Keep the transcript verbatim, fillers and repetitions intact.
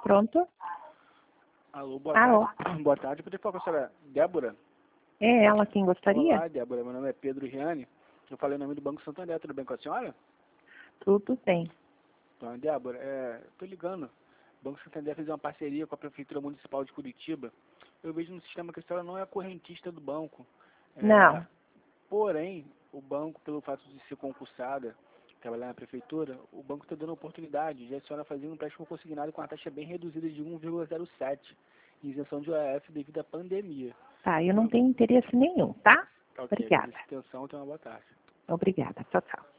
Pronto. Alô, boa Alô. tarde. Boa tarde. Poderia falar com a senhora Débora? É ela quem gostaria? Olá, Débora. Meu nome é Pedro Riani. Eu falei o nome do Banco Santander. Tudo bem com a senhora? Tudo bem. Então, Débora, é, tô ligando. O Banco Santander fez uma parceria com a Prefeitura Municipal de Curitiba. Eu vejo no sistema que a senhora não é correntista do banco. É, Não. Porém, o banco, pelo fato de ser concursada, trabalhar na prefeitura, o banco está dando a oportunidade de a senhora fazer um empréstimo consignado com uma taxa bem reduzida de um vírgula zero sete, isenção de O E F devido à pandemia. Tá, eu não tenho interesse nenhum, tá? Ok, Obrigada. agradeço a atenção, tenha uma boa tarde. Obrigada. Tchau, tchau.